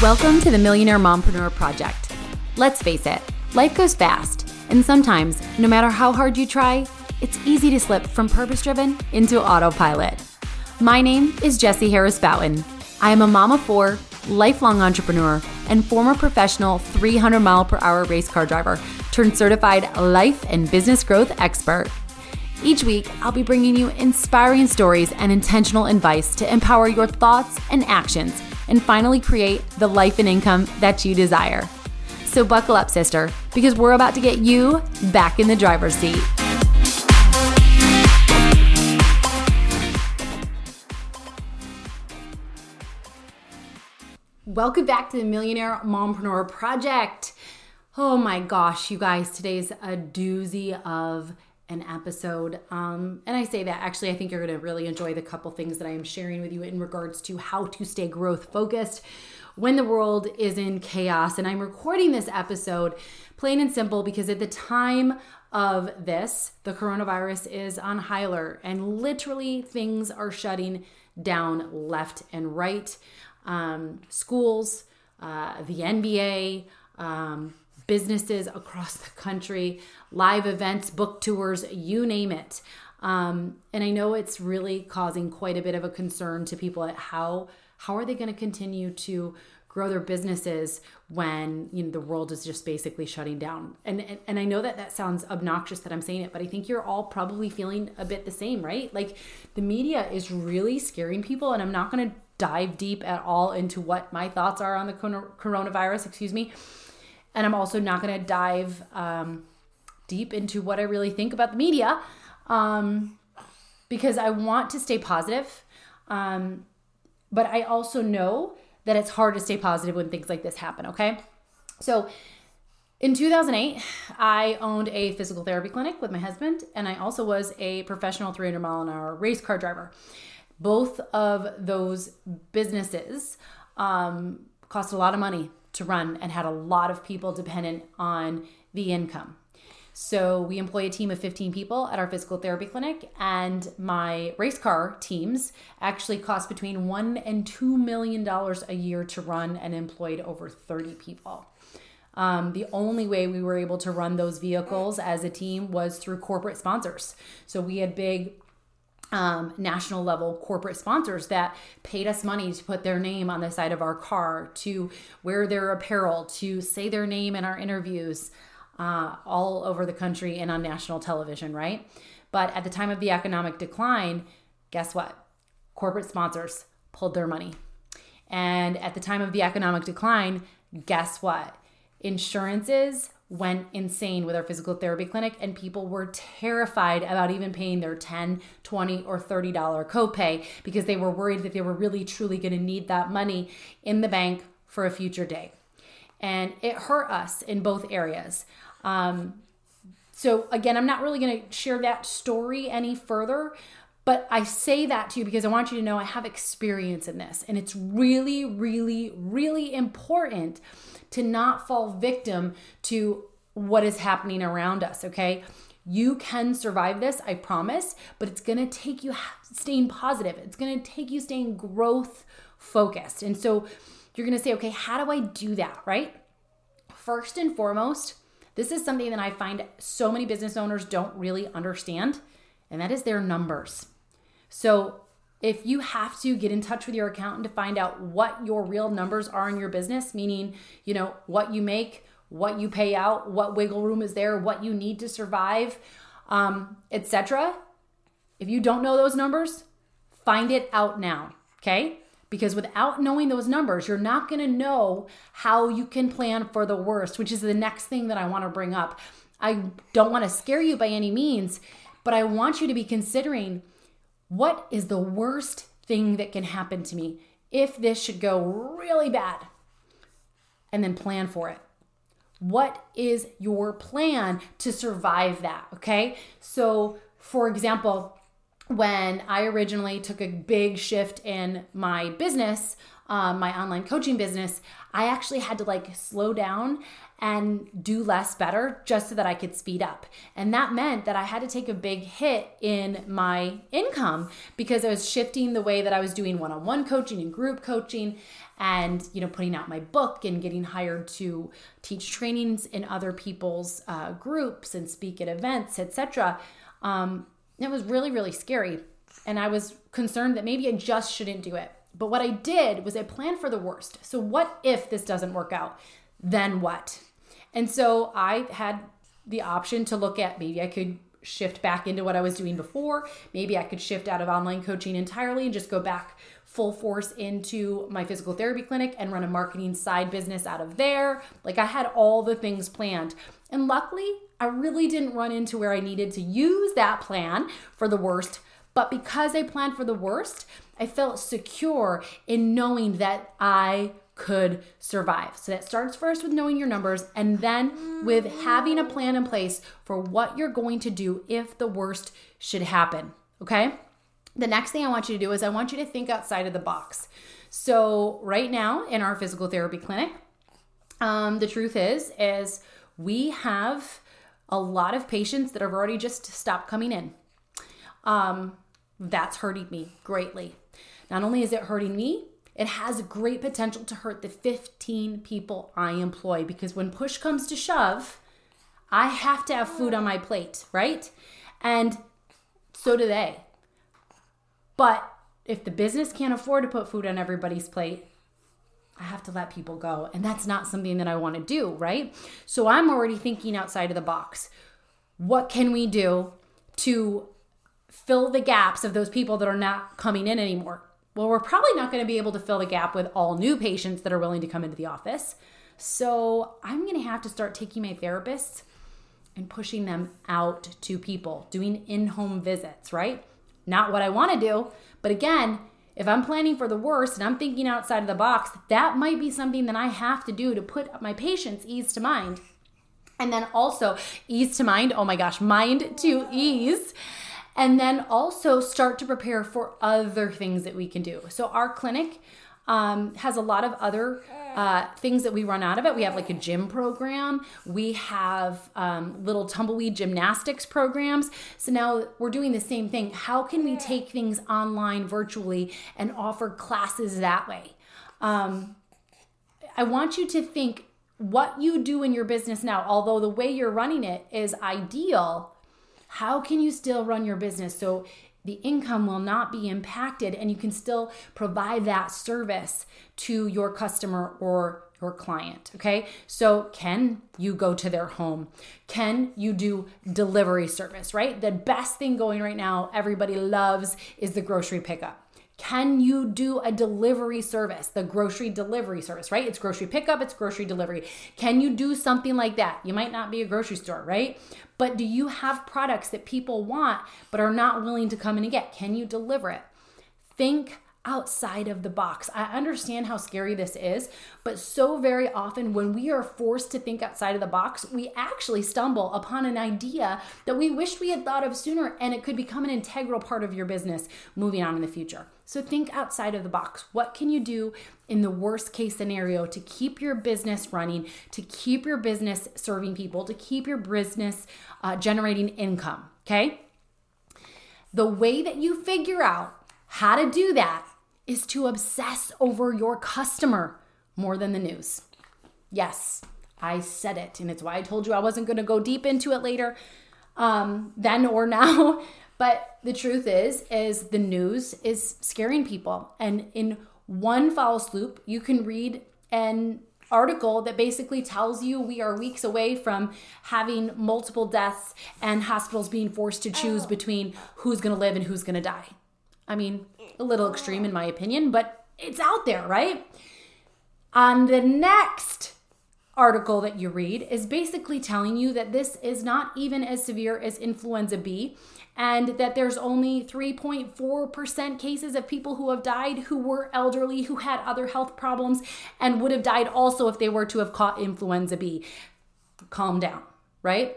Welcome to the Millionaire Mompreneur Project. Let's face it, life goes fast, and sometimes, no matter how hard you try, it's easy to slip from purpose-driven into autopilot. My name is Jessie Harris Boughton. I am a mom of four, lifelong entrepreneur, and former professional 300-mile-per-hour race car driver turned certified life and business growth expert. Each week, I'll be bringing you inspiring stories and intentional advice to empower your thoughts and actions and finally create the life and income that you desire. So buckle up, sister, because we're about to get you back in the driver's seat. Welcome back to the Millionaire Mompreneur Project. Oh my gosh, you guys, today's a doozy of an episode. And I say that, actually, I think you're going to really enjoy the couple things that I am sharing with you in regards to how to stay growth focused when the world is in chaos. And I'm recording this episode plain and simple because at the time of this, the coronavirus is on high alert and literally things are shutting down left and right. Schools, the NBA, businesses across the country, live events, book tours, you name it. And I know it's really causing quite a bit of a concern to people at how are they going to continue to grow their businesses when the world is just basically shutting down. And I know that sounds obnoxious that I'm saying it, but I think you're all probably feeling a bit the same, right? Like the media is really scaring people, and I'm not going to dive deep at all into what my thoughts are on the coronavirus, And I'm also not going to dive deep into what I really think about the media because I want to stay positive. But I also know that it's hard to stay positive when things like this happen, okay? So in 2008, I owned a physical therapy clinic with my husband, and I also was a professional 300-mile-an-hour race car driver. Both of those businesses cost a lot of money to run and had a lot of people dependent on the income. So we employ a team of 15 people at our physical therapy clinic, and my race car teams actually cost between $1 and $2 million a year to run and employed over 30 people. The only way we were able to run those vehicles as a team was through corporate sponsors. So we had big national level corporate sponsors that paid us money to put their name on the side of our car, to wear their apparel, to say their name in our interviews, all over the country and on national television, right? But at the time of the economic decline, guess what? Corporate sponsors pulled their money. And at the time of the economic decline, guess what? Insurances went insane with our physical therapy clinic, and people were terrified about even paying their $10, $20, or $30 copay because they were worried that they were really truly going to need that money in the bank for a future day. And it hurt us in both areas. So again, I'm not really going to share that story any further, but I say that to you because I want you to know I have experience in this, and it's really, really, really important to not fall victim to what is happening around us, okay? You can survive this, I promise, but it's going to take you staying positive. It's going to take you staying growth focused. And so you're going to say, okay, how do I do that, right? First and foremost, this is something that I find so many business owners don't really understand, and that is their numbers. So if you have to get in touch with your accountant to find out what your real numbers are in your business, meaning, what you make, what you pay out, what wiggle room is there, what you need to survive, etc. If you don't know those numbers, find it out now, okay? Because without knowing those numbers, you're not going to know how you can plan for the worst, which is the next thing that I want to bring up. I don't want to scare you by any means, but I want you to be considering, what is the worst thing that can happen to me if this should go really bad? And then plan for it. What is your plan to survive that? Okay. So for example, when I originally took a big shift in my business, my online coaching business, I actually had to like slow down and do less better just so that I could speed up. And that meant that I had to take a big hit in my income because I was shifting the way that I was doing one-on-one coaching and group coaching and, putting out my book and getting hired to teach trainings in other people's groups and speak at events, etc. It was really, really scary. And I was concerned that maybe I just shouldn't do it. But what I did was I planned for the worst. So what if this doesn't work out? Then what? And so I had the option to look at maybe I could shift back into what I was doing before. Maybe I could shift out of online coaching entirely and just go back full force into my physical therapy clinic and run a marketing side business out of there. Like I had all the things planned. And luckily, I really didn't run into where I needed to use that plan for the worst. But because I planned for the worst, I felt secure in knowing that I could survive. So that starts first with knowing your numbers and then with having a plan in place for what you're going to do if the worst should happen, okay? The next thing I want you to do is I want you to think outside of the box. So right now in our physical therapy clinic, the truth is we have a lot of patients that have already just stopped coming in. That's hurting me greatly. Not only is it hurting me, it has great potential to hurt the 15 people I employ because when push comes to shove, I have to have food on my plate, right? And so do they. But if the business can't afford to put food on everybody's plate, I have to let people go. And that's not something that I want to do, right? So I'm already thinking outside of the box. What can we do to fill the gaps of those people that are not coming in anymore? Well, we're probably not going to be able to fill the gap with all new patients that are willing to come into the office. So I'm going to have to start taking my therapists and pushing them out to people, doing in-home visits, right? Not what I want to do. But again, if I'm planning for the worst and I'm thinking outside of the box, that might be something that I have to do to put my patients ease to mind. And then also ease to mind, oh my gosh, mind to ease. And then also start to prepare for other things that we can do. So our clinic has a lot of other things that we run out of it. We have like a gym program. We have little tumbleweed gymnastics programs. So now we're doing the same thing. How can we take things online virtually and offer classes that way? I want you to think what you do in your business now, although the way you're running it is ideal, how can you still run your business so the income will not be impacted and you can still provide that service to your customer or your client, okay? So can you go to their home? Can you do delivery service, right? The best thing going right now, everybody loves, is the grocery pickup. Can you do a delivery service, the grocery delivery service, right? It's grocery pickup, it's grocery delivery. Can you do something like that? You might not be a grocery store, right? But do you have products that people want but are not willing to come in and get? Can you deliver it? Think outside of the box. I understand how scary this is, but so very often when we are forced to think outside of the box, we actually stumble upon an idea that we wished we had thought of sooner, and it could become an integral part of your business moving on in the future. So think outside of the box. What can you do in the worst case scenario to keep your business running, to keep your business serving people, to keep your business generating income, okay? The way that you figure out how to do that is to obsess over your customer more than the news. Yes, I said it, and it's why I told you I wasn't going to go deep into it later, then or now. But the truth is the news is scaring people. And in one foul swoop, you can read an article that basically tells you we are weeks away from having multiple deaths and hospitals being forced to choose between who's going to live and who's going to die. I mean, a little extreme in my opinion, but it's out there, right? On the next article that you read is basically telling you that this is not even as severe as influenza B, and that there's only 3.4% cases of people who have died who were elderly, who had other health problems, and would have died also if they were to have caught influenza B. Calm down, right?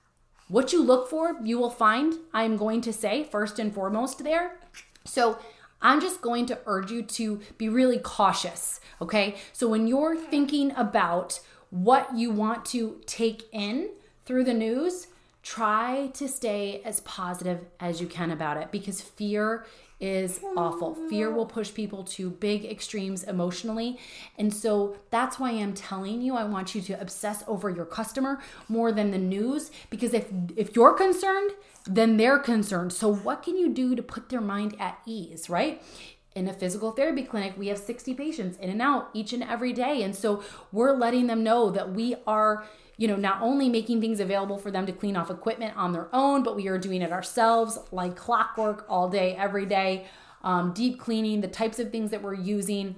What you look for, you will find, I'm going to say, first and foremost there. So I'm just going to urge you to be really cautious, okay? So when you're thinking about what you want to take in through the news, try to stay as positive as you can about it, because fear is awful. Fear will push people to big extremes emotionally. And so that's why I'm telling you, I want you to obsess over your customer more than the news, because if you're concerned, then they're concerned. So what can you do to put their mind at ease, right? In a physical therapy clinic, we have 60 patients in and out each and every day. And so we're letting them know that we are, not only making things available for them to clean off equipment on their own, but we are doing it ourselves like clockwork all day, every day. Deep cleaning, the types of things that we're using,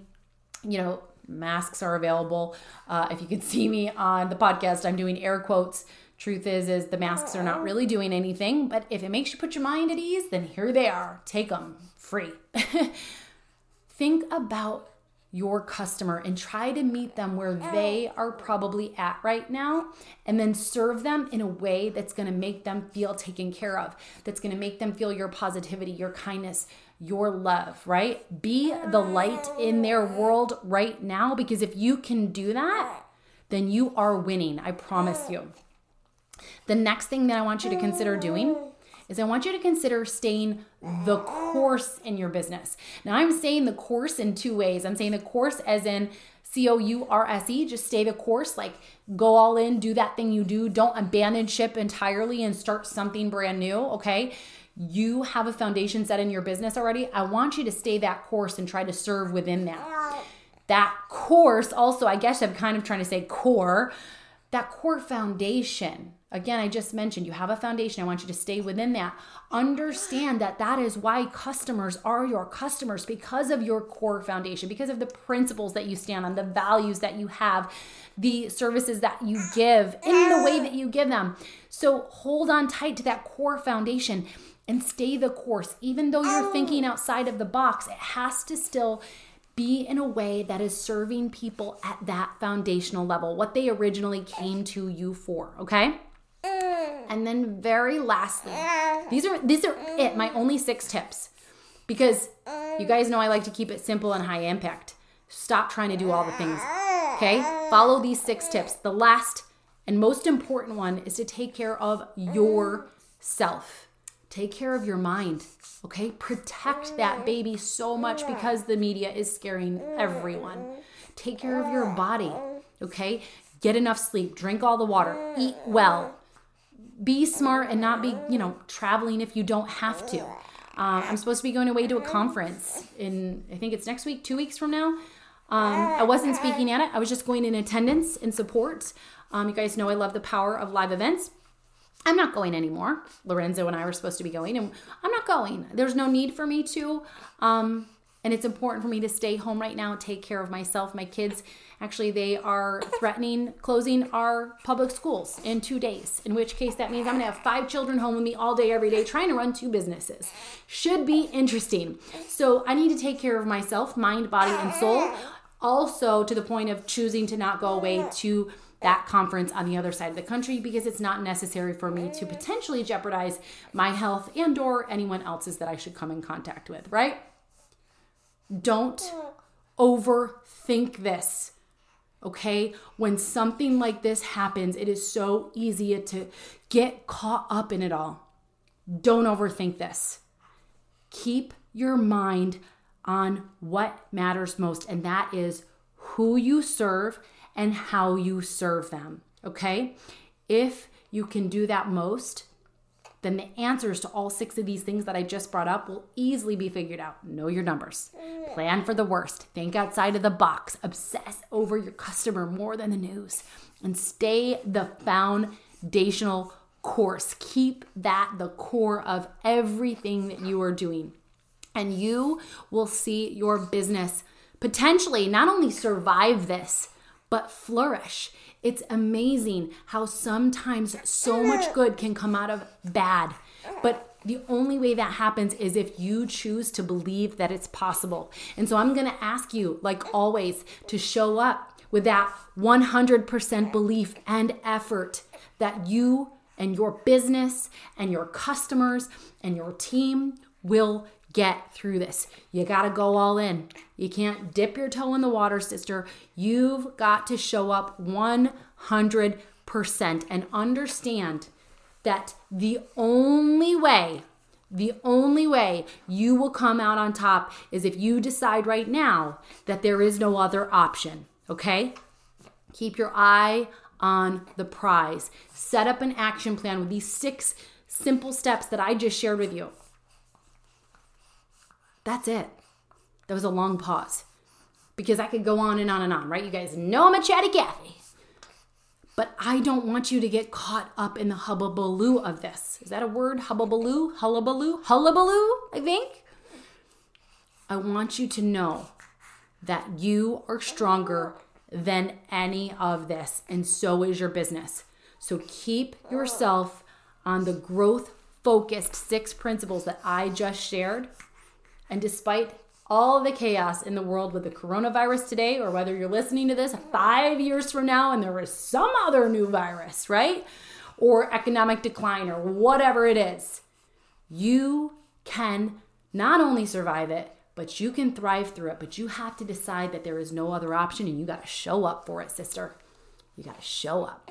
masks are available. If you could see me on the podcast, I'm doing air quotes. Truth is the masks are not really doing anything, but if it makes you put your mind at ease, then here they are. Take them free. Think about your customer and try to meet them where they are probably at right now, and then serve them in a way that's going to make them feel taken care of, that's going to make them feel your positivity, your kindness, your love, right? Be the light in their world right now, because if you can do that, then you are winning. I promise you. The next thing that I want you to consider doing is I want you to consider staying the course in your business. Now, I'm saying the course in two ways. I'm saying the course as in COURSE, just stay the course, like go all in, do that thing you do. Don't abandon ship entirely and start something brand new, okay? You have a foundation set in your business already. I want you to stay that course and try to serve within that. That course also, I guess I'm kind of trying to say core, that core foundation. Again, I just mentioned you have a foundation. I want you to stay within that. Understand that that is why customers are your customers, because of your core foundation, because of the principles that you stand on, the values that you have, the services that you give in the way that you give them. So hold on tight to that core foundation and stay the course. Even though you're thinking outside of the box, it has to still be in a way that is serving people at that foundational level, what they originally came to you for, okay? And then very lastly, these are it, my only 6 tips, because you guys know I like to keep it simple and high impact. Stop trying to do all the things, okay? Follow these 6 tips. The last and most important one is to take care of yourself. Take care of your mind, okay? Protect that baby so much because the media is scaring everyone. Take care of your body, okay? Get enough sleep, drink all the water, eat well. Be smart and not be, traveling if you don't have to. I'm supposed to be going away to a conference in, I think it's next week, 2 weeks from now. I wasn't speaking at it. I was just going in attendance and support. You guys know I love the power of live events. I'm not going anymore. Lorenzo and I were supposed to be going, and I'm not going. There's no need for me to. And it's important for me to stay home right now, take care of myself. My kids, actually, they are threatening closing our public schools in 2 days, in which case that means I'm going to have 5 children home with me all day, every day, trying to run 2 businesses. Should be interesting. So I need to take care of myself, mind, body, and soul. Also to the point of choosing to not go away to that conference on the other side of the country, because it's not necessary for me to potentially jeopardize my health and or anyone else's that I should come in contact with, right? Don't overthink this, okay? When something like this happens, it is so easy to get caught up in it all. Don't overthink this. Keep your mind on what matters most, and that is who you serve and how you serve them, okay? If you can do that most, then the answers to all 6 of these things that I just brought up will easily be figured out. Know your numbers. Plan for the worst. Think outside of the box. Obsess over your customer more than the news. And stay the foundational course. Keep that the core of everything that you are doing. And you will see your business potentially not only survive this, but flourish. It's amazing how sometimes so much good can come out of bad. But the only way that happens is if you choose to believe that it's possible. And so I'm going to ask you, like always, to show up with that 100% belief and effort that you and your business and your customers and your team will get through this. You got to go all in. You can't dip your toe in the water, sister. You've got to show up 100% and understand that the only way you will come out on top is if you decide right now that there is no other option, okay? Keep your eye on the prize. Set up an action plan with these 6 simple steps that I just shared with you. That's it. That was a long pause because I could go on and on and on, right? You guys know I'm a chatty Cathy. But I don't want you to get caught up in the hubbubaloo of this. Is that a word? Hubbubaloo? Hullabaloo? Hullabaloo, I think. I want you to know that you are stronger than any of this, and so is your business. So keep yourself on the growth-focused 6 principles that I just shared. And despite all of the chaos in the world with the coronavirus today, or whether you're listening to this 5 years from now and there is some other new virus, right? Or economic decline or whatever it is, you can not only survive it, but you can thrive through it. But you have to decide that there is no other option and you got to show up for it, sister. You got to show up.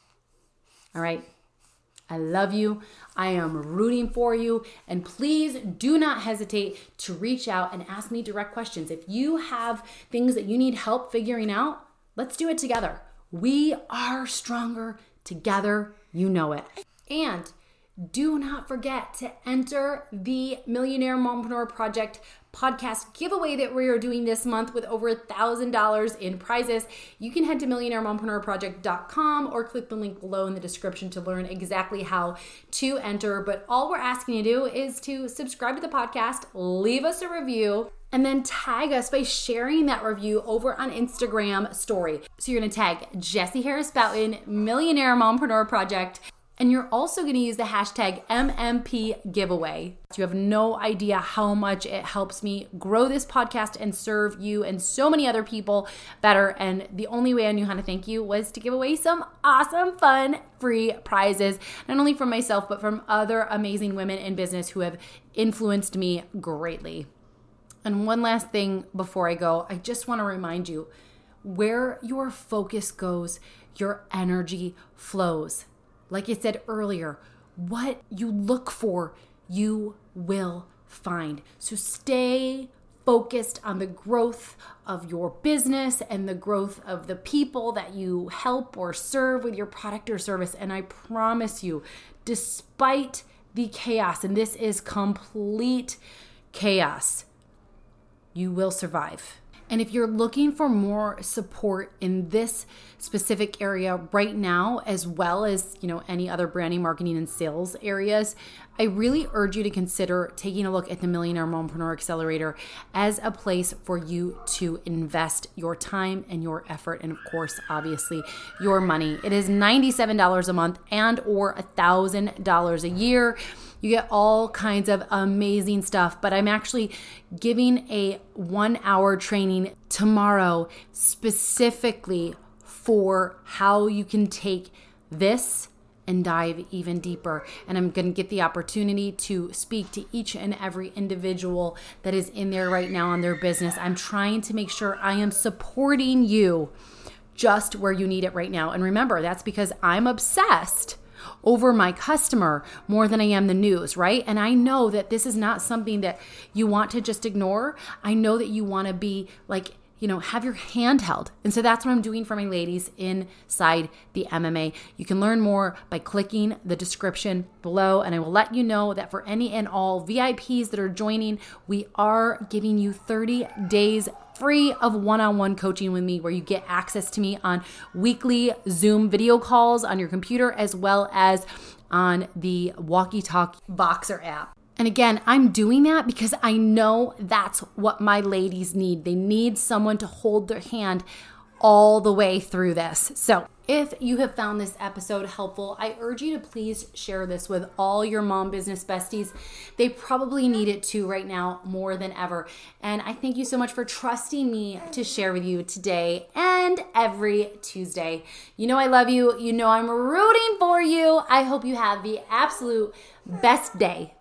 All right. I love you. I am rooting for you. And please do not hesitate to reach out and ask me direct questions. If you have things that you need help figuring out, let's do it together. We are stronger together. You know it. And do not forget to enter the Millionaire Mompreneur Project podcast giveaway that we are doing this month with over $1,000 in prizes. You can head to millionairemompreneur.project.com or click the link below in the description to learn exactly how to enter. But all we're asking you to do is to subscribe to the podcast, leave us a review, and then tag us by sharing that review over on Instagram story. So you're going to tag Jessie Harris Bouton, Millionaire Mompreneur Project, and you're also going to use the hashtag MMP giveaway. You have no idea how much it helps me grow this podcast and serve you and so many other people better. And the only way I knew how to thank you was to give away some awesome, fun, free prizes, not only from myself, but from other amazing women in business who have influenced me greatly. And one last thing before I go, I just want to remind you, where your focus goes, your energy flows. Like I said earlier, what you look for, you will find. So stay focused on the growth of your business and the growth of the people that you help or serve with your product or service. And I promise you, despite the chaos, and this is complete chaos, you will survive. And if you're looking for more support in this specific area right now, as well as, any other branding, marketing, and sales areas, I really urge you to consider taking a look at the Millionaire Mompreneur Accelerator as a place for you to invest your time and your effort, and of course, obviously, your money. It is $97 a month and or $1,000 a year. You get all kinds of amazing stuff, but I'm actually giving a 1-hour training tomorrow specifically for how you can take this and dive even deeper. And I'm going to get the opportunity to speak to each and every individual that is in there right now on their business. I'm trying to make sure I am supporting you just where you need it right now. And remember, that's because I'm obsessed over my customer more than I am the news, right? And I know that this is not something that you want to just ignore. I know that you want to be have your hand held. And so that's what I'm doing for my ladies inside the MMA. You can learn more by clicking the description below. And I will let you know that for any and all VIPs that are joining, we are giving you 30 days free of one-on-one coaching with me, where you get access to me on weekly Zoom video calls on your computer, as well as on the Walkie-Talkie Voxer app. And again, I'm doing that because I know that's what my ladies need. They need someone to hold their hand all the way through this. So if you have found this episode helpful, I urge you to please share this with all your mom business besties. They probably need it too right now more than ever. And I thank you so much for trusting me to share with you today and every Tuesday. You know I love you. You know I'm rooting for you. I hope you have the absolute best day